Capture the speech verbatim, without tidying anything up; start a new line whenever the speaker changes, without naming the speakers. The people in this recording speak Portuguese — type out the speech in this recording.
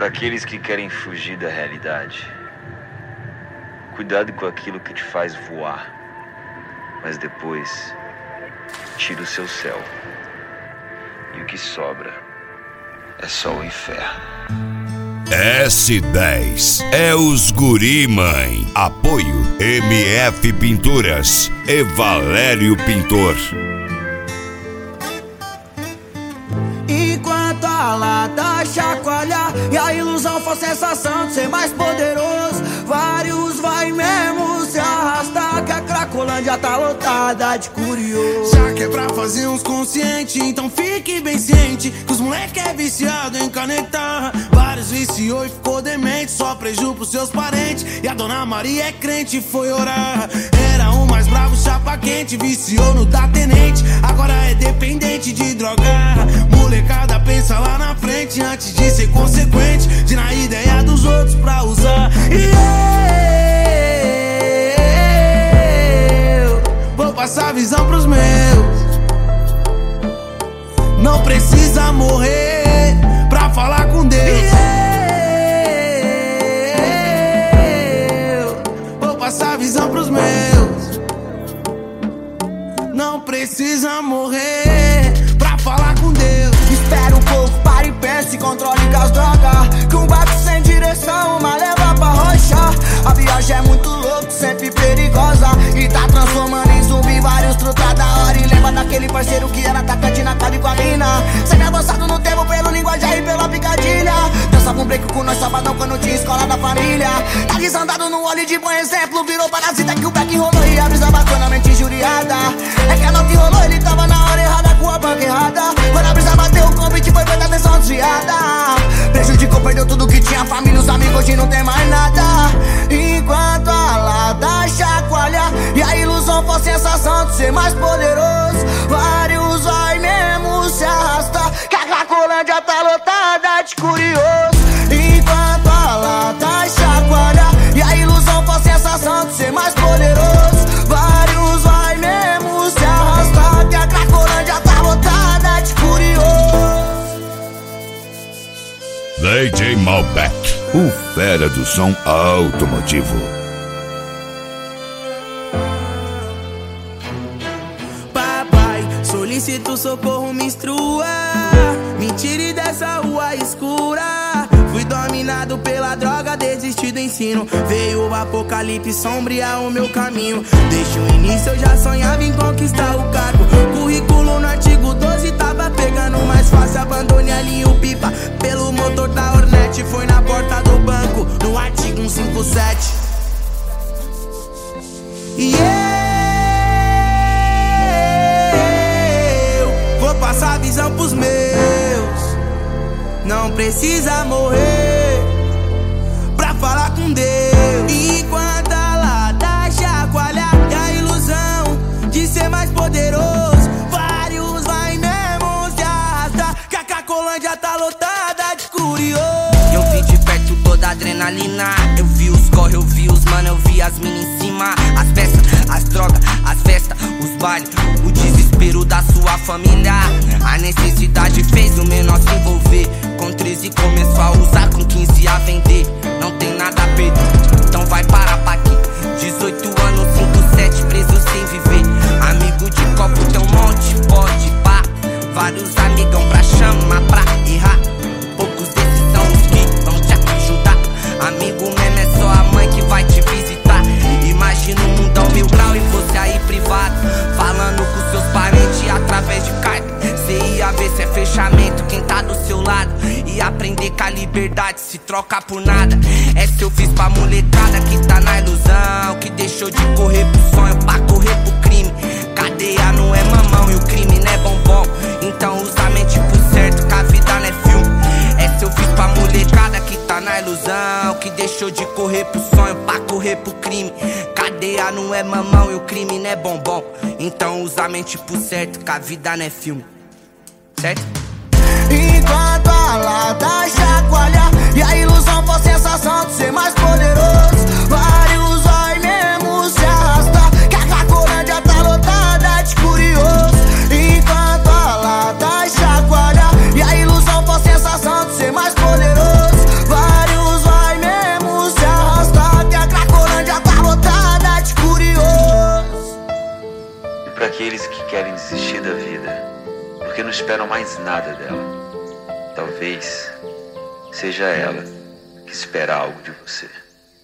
Para aqueles que querem fugir da realidade, cuidado com aquilo que te faz voar, mas depois tira o seu céu, e o que sobra é só o inferno.
S dez é os guri, mãe. Apoio M F Pinturas e Valério Pintor.
Enquanto a lata chacoalhar e a ilusão for sensação de ser mais poderoso, vários vai mesmo se arrastar, que a Cracolândia tá lotada de curioso.
Já que é pra fazer uns consciente, então fique bem ciente que os moleque é viciado em canetar. Vários viciou e ficou demente, só preju pros seus parentes. E a dona Maria é crente e foi orar. Era o mais bravo, chapa quente, viciou no da tenente, agora é dependente de drogar. Molecada pensa lá na frente antes de ser consequente, de na ideia dos outros pra usar. E eu vou passar a visão pros meus. Não precisa morrer pra falar com Deus. E eu vou passar a visão pros meus. Não precisa morrer pra falar com Deus.
Espera um pouco, para e pensa e controle com as drogas, que um barco sem direção, uma leva pra rocha. A viagem é muito louca, sempre perigosa, e tá transformando em zumbi vários truta da hora. E lembra daquele parceiro que era atacante na cabe com a mina, sempre avançado no tempo pelo linguajar e pela picadilha. Dançava um break com nós sabadão quando tinha escola da família. Tá desandado no olho de bom exemplo, virou parasita que o back rolou e a brisa bacana mente injuriada. É que a nota que rolou, ele tava na hora errada com a banca errada. Quando a brisa bateu, o convite foi feita atenção desviada. Prejudicou, perdeu tudo que tinha, família, os amigos, hoje não tem mais nada. Enquanto a lata chacoalha e a ilusão for sensação de ser mais poderoso, vários vai mesmo se arrastar, que a Cracolândia tá lotada de curioso. Enquanto a lata chacoalha e a ilusão for sensação de ser mais poderoso, vários vai mesmo se arrastar, que a Cracolândia tá lotada de curioso.
D J Malbec, o fera do som automotivo.
Papai, solicito socorro, me instrua, me tire dessa rua escura. Fui dominado pela droga, desisti do ensino. Veio o apocalipse sombrear o meu caminho. Desde o início eu já sonhava em conquistar o cargo. Currículo no artigo doze tava pegando mais fácil. Abandone ali o pipa pelo motor da Hornet. Foi na porta do banco, no artigo cento e cinquenta e sete. E eu vou passar a visão pros meus. Não precisa morrer pra falar com Deus. Enquanto a lata chacoalha e a ilusão de ser mais poderoso, vários vai mesmo se arrastar, que a Cracolândia tá lotada de curioso. Eu vi de perto toda a adrenalina, eu vi os corre, eu vi os mano, eu vi as minas em cima. As peças, as drogas, as festas, os bailes, o desespero da sua família. A necessidade fez o menor se envolver. Com treze começou a usar, com quinze a vender. Não tem nada a perder, então vai parar pra quê? dezoito anos, cinco sete, preso sem viver. Amigo de copo tem um monte, pode pá. Vários amigão pra chamar, pra errar. Poucos desses são os que vão te ajudar. Amigo mesmo é só a mãe que vai te visitar. Imagina um mundão mil grau e você aí privado, falando com seus parentes através de carta. Cê ia ver se é fechamento quem tá do seu lado, e aprender que a liberdade se troca por nada. Essa eu fiz pra molecada que tá na ilusão, que deixou de correr pro sonho pra correr pro crime. Cadeia não é mamão e o crime não é bombom, então usa a mente pro certo que a vida não é filme. Essa eu fiz pra molecada que tá na ilusão, que deixou de correr pro sonho pra correr pro crime. Cadeia não é mamão e o crime não é bombom, então usa a mente pro certo que a vida não é filme. Certo?
Enquanto a lata chacoalha e a ilusão for sensação de ser mais poderoso, vários vai mesmo se arrastar, que a Cracolândia tá lotada de curioso. Enquanto a lata chacoalha e a ilusão for sensação de ser mais poderoso,
aqueles que querem desistir da vida porque não esperam mais nada dela. Talvez seja ela que espera algo de você.